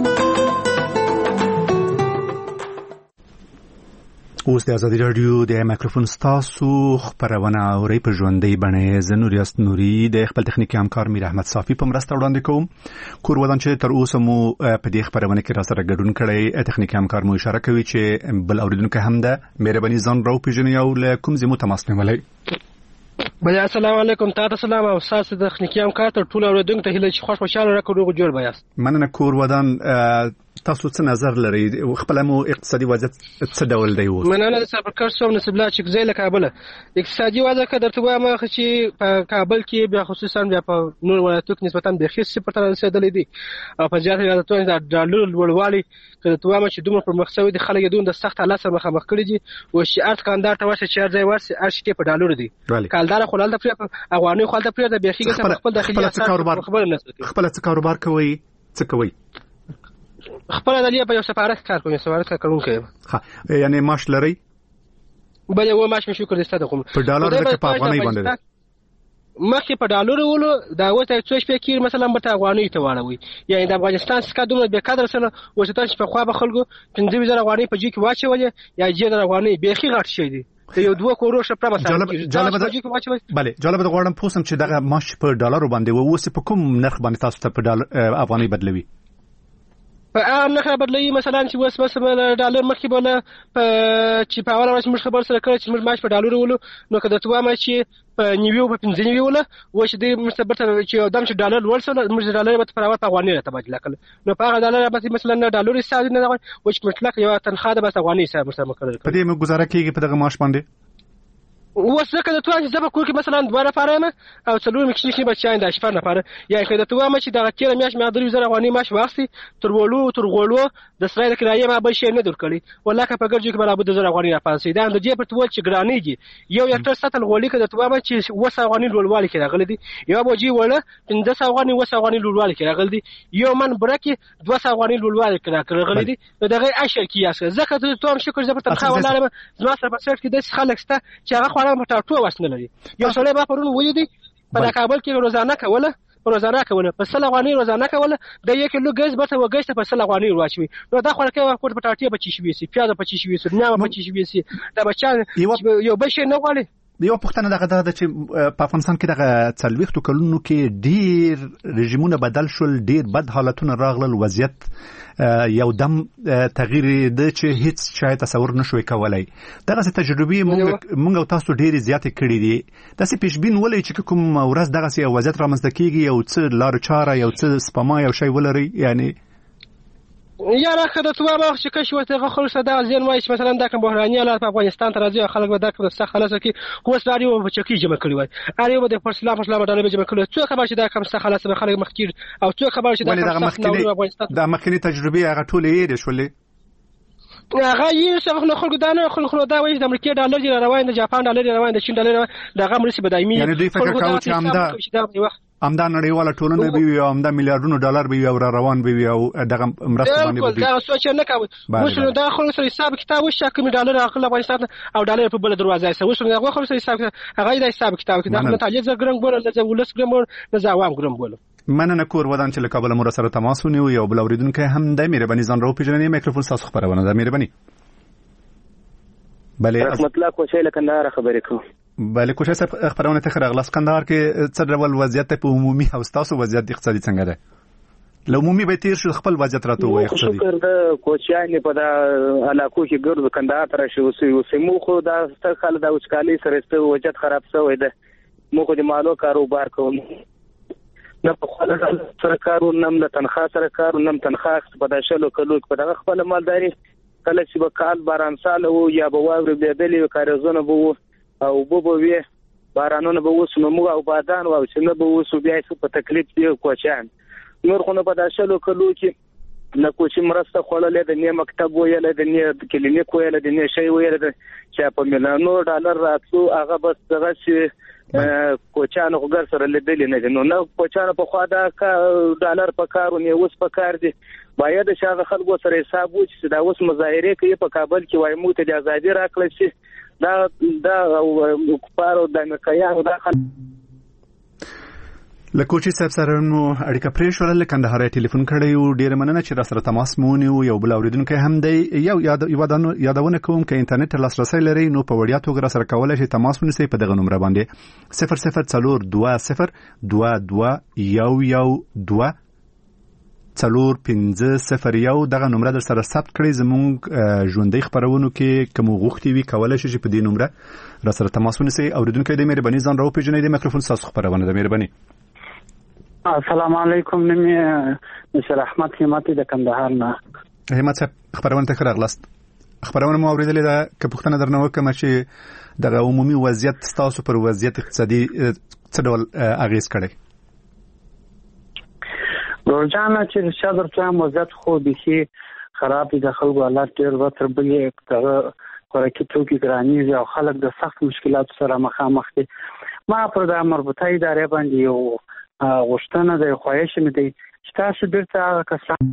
اوس د ازادي رادیو د مایکروفون تاسو خبرونه اوري په ژوندۍ بڼه. زه نوریاس نوري د خپل تخنیکی همکار میر احمد صافی په مرسته وړاندې کوم. کور ودان چې تر اوسه مو په دې خبرونه کې را سره ګډون کړی. تخنیکی همکار مو اشاره کوي چې بل اوریدونکو هم ده. مهرباني ځان راو پیژنئ او له کوم ځای مو تماس نیولای. بیا السلام علیکم. تاسو سلام او تاسو د تخنیکی همکار ټول اوریدونکو ته هیله چې خوش خوشاله راکړو جوړ بیاست. مننه کور ودان. تاسو څه نظر لرئ؟ خپل مو اقتصادي وضعیت څه ډول دی اوس؟ مننه د سفرکار سوم نسب الله چې ځای له کابل اقتصادي وضع که درته وایم چې په کابل کې بیا خصوصا بیا په نور ولایتونو کې نسبتا د خیس صفر ته رسیدلې دي او په زیات ولایتونو د ډالر لوړوالي که درته وایم چې دومره پر مخ شوی دي. خلک دوی د سخت حالت سره مخامخ کړي دي او چې ارت کاندار ته ورسې چې ځای ورسې ارشته په ډالر دي. کالدار خو لاله پر افغاني خو لاله پر د بیخي خپل داخلي خبر نه خپل څه کاروبار کوي څه کوي خپل د لیا په یو سفارت کار کوم سفارت کار کوم کوي. ها یعنی معاش لري؟ بل یو معاش مې شکر دسته کوم په ډالر د په افغاني باندې مخکې په ډالر ولو دا وته څو شپې کې مثلا په افغاني ته واړوي. یعنی د افغانستان څخه دومره به قدر سره وسته چې په خوا به خلکو پنځه زره افغاني په جې کې واچولې یا جې د افغاني بیخي غټ شي دي. یو دوه کورو شپه مثلا جالب ده. بله جالب ده. غواړم پوسم چې دغه معاش په ډالر باندې و اوس په کوم نرخ باندې تاسو ته په ډالر افغاني بدلوي؟ په عام نرخ بدلوي. مثلا چې وس مثلا ډالر مخکې بوله په چې په اوله ورځ موږ خبر سره کړ چې موږ معاش په ډالر ولو نو که درته وایم چې په نیویو په پنځه نیویو وله و چې دې مستبرته چې دم چې ډالر لوړ سره موږ ډالر به په راوړ په افغاني راته تبادله کړل نو په هغه ډالر به مثلا ډالر حساب نه راغی و چې مطلق یو تنخواه ده بس افغاني حساب سره مقرر کړل. په دې موږ گزاره کیږي په دغه معاش باندې اوس ځکه د توان چې زه په کور کې مثلا دوه نفره یم او څلور مکشني بچیان د شپږ نفره یا که د توان چې دغه تیر میاشت مې درې زره افغاني معاش واخلي تر ولو تر غولو د اسرائیل کرایه ما بل شي نه درکړي والله که په ګرځي کې برابر د زره افغاني راپاسي دا د دې په توګه چې ګرانېږي یو یکټر ساتل غولي که د توان چې وسه افغاني لوړوالي کې راغلي دي یو بوجي وله پنځه سوه افغاني وسه افغاني لوړوالي کې راغلي دي یو من برکه دوه سوه افغاني لوړوالي کې راغلي دي نو دغه عشر کې یاسه ځکه ته توم شکر زه په تنخواه ولاره زما سره په سر کې د خلک سته چې هغه خورا مټاټو واسنه لري. یو سړی با پرون وې دي په کابل کې روزانه کوله روزانه کوله په سل افغاني روزانه کوله د یو کیلو ګز به ته وګښته په سل افغاني واچوي نو دا خوړه کې په ټاټي په چی شي وي پیاده په چی شي وي سرنامه په چی شي وي دا بچان یو بل شي نه غواړي یو پوښتنه دغه ده چې په افغانستان کې دغه څلوېښتو کلونو کې ډېر رژیمونه بدل شول، ډېر بد حالتونه راغلل، وضعیت یو دم تغییر ده چې هیڅ شاید تصور نشوي کولای. دغه تجربې موږ او تاسو ډېرې زیاتې کړې دي. داسې پیشبین ولرئ چې کوم ورځ دغسې یو وضعیت رامنځته کېږي، یو څه لارو چاره، یو څه سپما، یو شی ولرئ یعنی یا راخه د تواب وخت چې کښ ورته غوښل شو دا ځین وایي چې مثلا دا کوم بحراني حالات په افغانستان ته راځي، خلک به دا کوم څه خلاص کی اوس لري او چکی جمع کړی وای اړ یو د پرسلا پرسلا ډالې جمع کړی. څو خبر چې دا کوم څه خلاص به خلک مخکیر او څو خبر چې دا کوم څه افغانستان دا مخکنی تجربه هغه ټولې یې شولې هغه یې څنګه نو خلکو دا نه خلکو دا وایي د امریکا ډالر دی روان، د جاپان ډالر روان، د چین ډالر دغه مرسي بدایمي. یعنی دوی فکر کوي چې همدا همدا نړیواله ټولنه به وي او همدا میلیارډونو ډالر به وي او را روان به وي او دغه مرسته باندې به دا سوچ نه کوي. اوس نو دا خلک سره حساب کتاب وشا کوم ډالر اخله افغانستان او ډالر په بل دروازه ایسه. اوس نو خلک سره حساب هغه د حساب کتاب کې د متعلق زګرنګ بوله د ولس ګرم د زاوام ګرم بوله. مننه کور ودان چې له کابل مو سره تماس ونیو. یو بل اوریدونکو هم د مهرباني ځان راو پیژنې میکروفون تاسو خبرونه د مهرباني. بله رحمت الله کوشي له کندهار خبرې کوم. بله کوشي صاحب خبرونه ته خرغلاس کندهار کې څه ډول وضعیت په عمومي او تاسو وضعیت اقتصادي څنګه ده؟ لو عمومي به تیر شو خپل وضعیت راته وایي اقتصادي. شکر د کوچیان په دا علاقو کې ګرځو کندهار تر شو اوسې مو خو دا ستاسو خل دا وچکالي سره ست وضعیت خراب شوی ده. مو خو د مالو کاروبار کوم نه په خپل سره کارو نم د تنخواه سره کارو نم تنخواه په داشلو کلو په دغه خپل مالداري کله چې به کال باران سال وو یا به واوري بدلې کارزونه بو او بو بو وی بارانونه به وس نو مو او بادان او چې نه به وس بیا څه په تکلیف دی کوچان نور خو نه په داشلو کلو کې نه کوچ مرسته خوللې د نه مکتب ویل د نه کلینیک ویل د نه شی ویل چې په میلیونو ډالر راتلو هغه بس دغه چې کوچانو وګر سره لیدل نه نو نو کوچانو په خوا دا ډالر په کارونه اوس په کار دي. باید شاده خلکو سره حساب وچ چې دا اوس مظاهره کوي په کابل کې وای مو ته ازادي راکړل شي دا دا او کفارو د امریکایانو داخل لکوچی صاحب سره نو اړیکه پرې شو له کندهار ټلیفون کړی او ډیر مننه چې را سره تماس مونیو. یو بل اوریدونکو هم دی یو یاد یادونه کوم چې انټرنیټ لاسرسي لري نو په وړیا توګه را سره کولای شي تماس ونیسي په دغه نمبر باندې صفر صفر څلور دوه صفر دوه دوه یو یو دوه څلور پنځه صفر یو. دغه نمبر در سره ثبت کړئ. زموږ ژوندۍ خبرونو کې کوم غوښتي وي کولای شي چې په دې نمبر را سره تماس ونیسي. اوریدونکو د مهرباني ځان راو پیژنئ. د میکروفون تاسو خبرونه د مهرباني. السلام علیکم. نمی مشر احمد همت د کندهار نه. همت صاحب خبرونه ته راغلاست. خبرونه مو اوریدلې ده که پوښتنه درنه وکم چې دغه عمومي وضعیت تاسو پر وضعیت اقتصادي څه ډول اغیز کړي؟ ورجانه چې شادر ته وضعیت خو به خراب دي. خلکو حالات ډېر وتر بلې دغه خوراکي توکي ګرانیږي او خلک د سخت مشکلات سره مخامخ دي. ما پر د مربوطه ادارې باندې یو غوښتنه د خواهش مې دی چې تاسو بیرته هغه کسان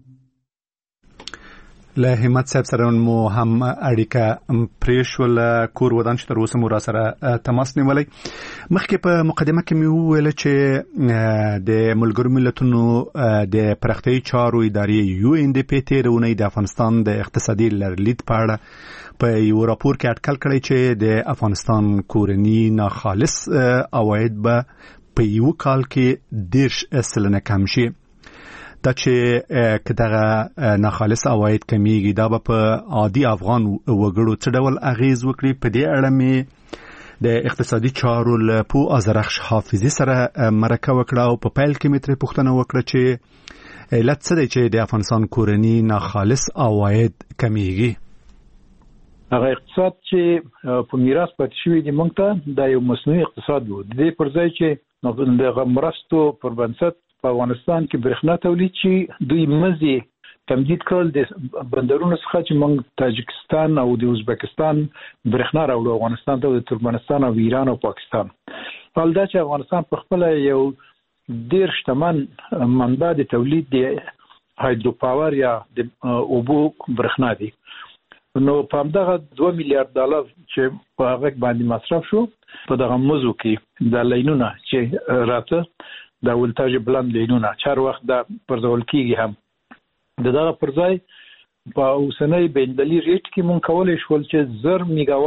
له همت صاحب سره مو هم اړیکه پریشول کور ودان چې تر اوسه مو را سره تماس نیولای. مخکې په مقدمه کې مې وویل چې د ملګرو ملتونو د پرختیايي چارو ادارې یو ان ډي پی تیرونه د افغانستان د اقتصادي لرلید په اړه په یو راپور کې اټکل کړی چې د افغانستان کورنی ناخالص عواید به په یو کال کې دیرش سلنه کم شي. دا چې کداغه ناخالص عواید کمیږي دا به په عادي افغان وګړو څه ډول اغیز وکړي؟ په دې اړه مې د اقتصادي چارو له پو ازرخش حافظي سره مرکه وکړه او په پیل کې مې ترې پوښتنه وکړه چې علت څه دی چې د افغانستان کورنی ناخالص عواید کمیږي؟ هغه اقتصاد چې په میراث پاتې شوی دی موږ ته دا یو مصنوعي اقتصاد و. د دې پر ځای چې د مرستو پر بنسټ په افغانستان کې برېښنا تولید شي دوی مزي تمدید کړل د بندرونو څخه چې موږ تاجکستان او د ازبکستان برېښنا راوړو افغانستان ته د ترکمنستان او ایران او پاکستان. حال دا چې افغانستان په خپل یو ډیر شتمن منبع د تولید دی هایدرو پاور یا د اوبو برېښنا دی. نو په همدغه دوه میلیارډ ډالر چې په هغه باندې مصرف شو په دغه موضوع کې د لینونه چې راته د ولتاژ بلند لینونه چار وخت د پرځول کیږي هم د دغه پرځای په اوسنۍ بینالمللي ریټ کې مونږ کولای شو چې زر میگاوات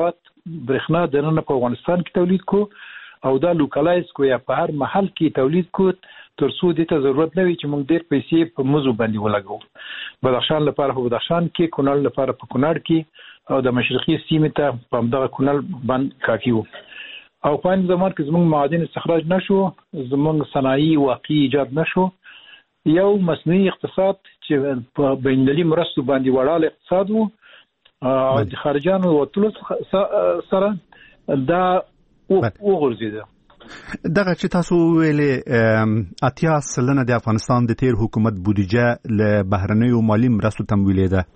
برېښنا د نن په افغانستان کې تولید کو او دا لوکلایز کو یا په هر محل کې تولید کو تر څو د ته ضرورت نه وي چې موږ ډېر پیسې په مزو باندې ولګو. بدخشان لپاره په بدخشان کې، کونړ لپاره په کونړ کې او د مشرقي سیمې ته په دغه کونړ باندې کافي وو. او په این زمان کې زموږ معادن استخراج نشو، زموږ صنایع واقعي ایجاد نشو، یو مصنوعي اقتصاد چې په بین‌المللي مرستو باندې وړاله اقتصاد وو او د خارجانو وټلو سره دا وګرځیده. دغه چې تاسو ویلې اتیا سلنه د افغانستان د تیر حکومت بودیجه له بهرنیو مالی مرستو تمویل ده.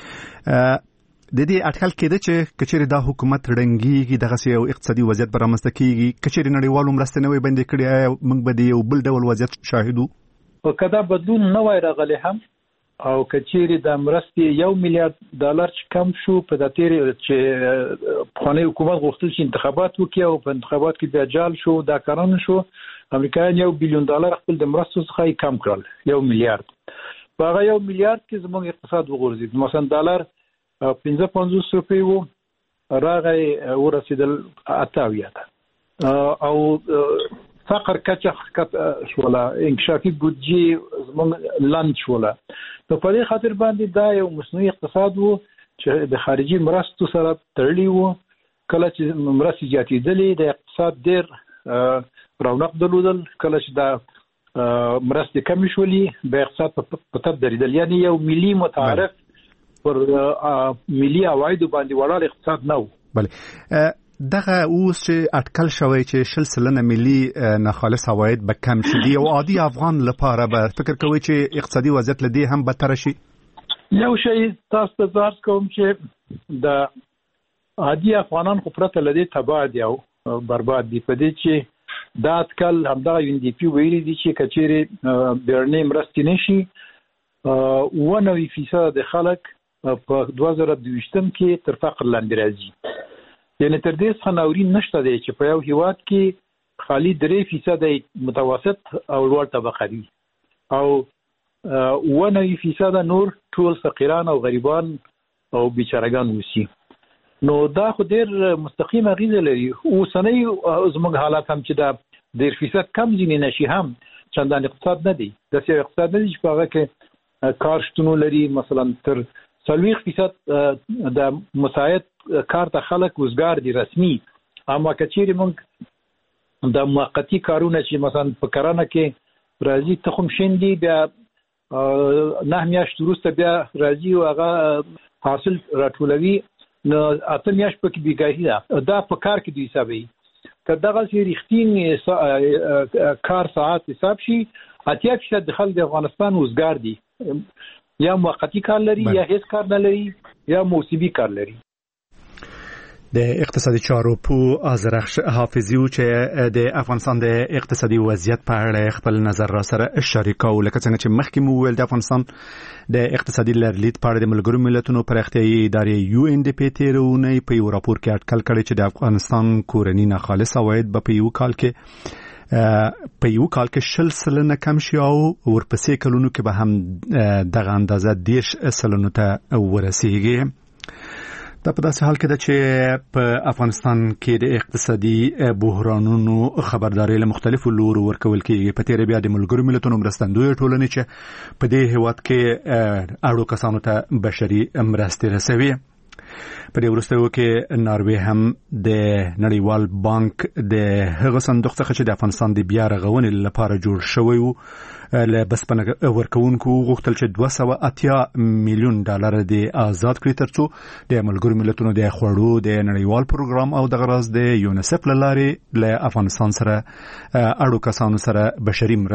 د دې اټکل کېده چې کچېرې دا حکومت رنګيږي دغه یو اقتصادي وضعیت برامسته کیږي، کچېرې نړیوالو مرستې نه وي بندې کړي، موږ به د یو بل ډول وضعیت شاهدو. او کدا بدلون نه وای راغلی هم او کچېرې د مرستې یو میلیارډ ډالر چې کم شو په د تیر چې خانه حکومت غوښتل چې انتخابات وکړي او په انتخابات کې بیا جال شو، دا کارونه شو، امریکایان یو بیلیون ډالر خپل د مرستو څخه کم کړل، یو میلیارډ. په هغه یو میلیارډ کې زموږ اقتصاد وغورځید. مثلا ډالر پنځه پنځوس روپۍ وو، راغی ورسېدل اته اویا ته او فقر کچه شوله، انکشافي بودجه زموږ لاند شوله. نو په دې خاطر باندې دا یو مصنوعي اقتصاد وو چې د خارجي مرستو سره تړلی وو. کله چې مرستې زیاتېدلې د اقتصاد ډېر رونق درلودل، کله چې دا مرستې کمې شولې بیا اقتصاد په تپ درېدل. یعنی یو ملي متعارف پر ملي عوایدو باندې وړاندې اقتصاد نه و. بله دغه اوس چې اټکل شوی چې شل سلنه ملي ناخالص عواید به کم شي، دی او عادي افغان لپاره به فکر کوي چې اقتصادي وضعیت له دې هم بدتر شي؟ یو شی تاسو ته عرض کوم چې د عادي افغانان خو پرته له دې تباه دي او برباد دي. په دې چې دا اټکل همدغه یو ان ډي پی ویلي دي چې کچېرې بیرنۍ مرستې نشي، اوه نوي فیصده د خلک په دوه زره دویشتم کې تر فقر لاندې راځي. یعنی تر دې څخه ناورین نشته دی چې په یو هیواد کې خالي درې فیصده متوسط او لوړ طبقه دي او اوه نوي فیصده نور ټول فقیران او غریبان او بیچارهګان اوسي. نو دا خو ډېر مستقیم اغیزه لري. اوسنی زموږ حالات هم چې دا ډېر فیصد کم ځینې نشي هم چندان اقتصاد نه دی، داسې یو اقتصاد نه دی چې په هغه کې کار شتون لري. مثلا تر څلوېښت فیصد د مساعد کار ته خلک وزګار دي رسمي، اما کچېرې موږ د موقتي کارونه چې مثلا په کرنه کې راځي تخم شیندي، بیا نه میاشت وروسته بیا راځي او هغه حاصل راټولوي، نو اته میاشت پکې بیګاهي ده. دا په کار کې دوی حسابوي. که دغسې رښتینې کار ساعت حساب شي، اتیا فیصد د خلک د افغانستان وزګار دي، یا موقتی کار لري یا هیڅ کار نه لري یا موسمي کار لري. د اقتصادي چارو پوه آذرخش حافظي چې د افغانستان د اقتصادي وضعیت په اړه خپل نظر را سره شریکو، لکه څنګه چې مخکې مو ویل د افغانستان د اقتصادي لرلید په اړه د ملګرو ملتونو پراختیایي ادارې یو ان ډي پی تیرونه په یو راپور کې اټکل کړی چې د افغانستان کورني ناخالص عواید به په یو کال کې په یو کال کې شل سلنه کم شي او ورپسې کلونو کې به هم دغه اندازه دیش سلنو ته ورسیږي. دا په داسې حال کې ده چې په افغانستان کې د اقتصادي بحرانونو خبرداري له مختلفو لورو ورکول کېږي. په تېره بیا د ملګرو ملتونو مرستندویه ټولنې چې په دې هېواد کې اړو کسانو ته بشري مرستې رسوي. په دې وروستیو کې ناروې هم د نړیوال بانک د هغه صندوق څخه چې د افغانستان د بیا رغونې لپاره جوړ شوی و له بسپنه ورکوونکو غوښتل چې دوه سوه اتیا میلیون ډالر د آزاد کړي ترڅو د ملګرو ملتونو د خوړو د نړیوال پروګرام او د غراض د یونیسف له لارې له افغانستان سره اړو کسانو سره بشري